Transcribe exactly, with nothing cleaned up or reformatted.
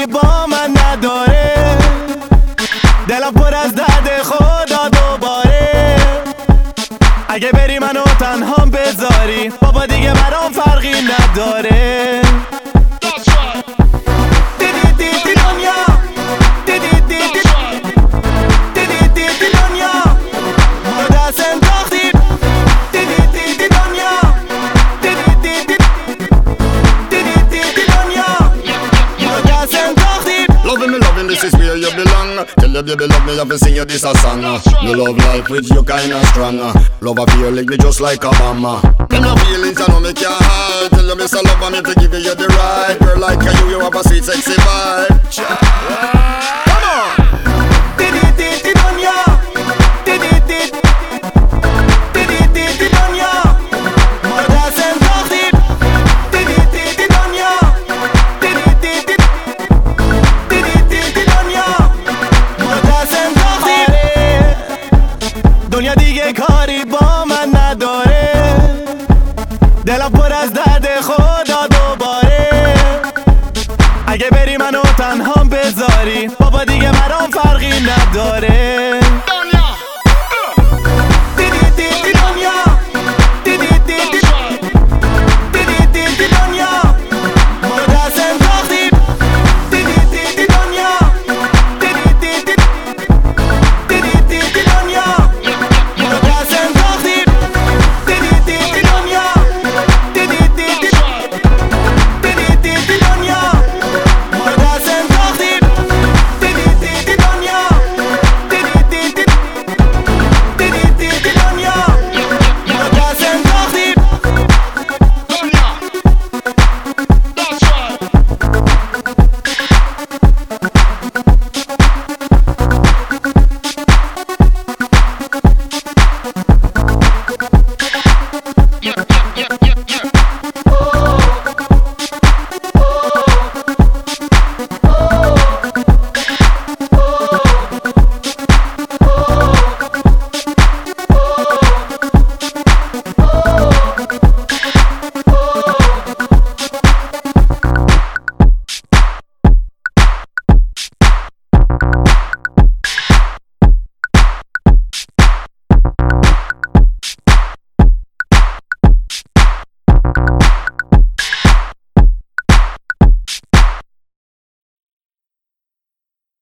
کاری با من نداره، دلم پر از درد خدا دوباره. اگه بری منو تنها بذاری بابا دیگه برام فرقی نداره. This is where you belong. Tell your baby love me, have to sing you this a song. You love life with you kinda strong. Love a feel like me just like Obama. Them no feelings I know make your heart. Tell you miss a love me to give you the right. Girl like you, you have a sweet sexy vibe. Come on. دنیا دیگه کاری با من نداره، دلم پر از درد خدا دوباره. اگه بری منو تنها بذاری بابا دیگه برام فرقی نداره.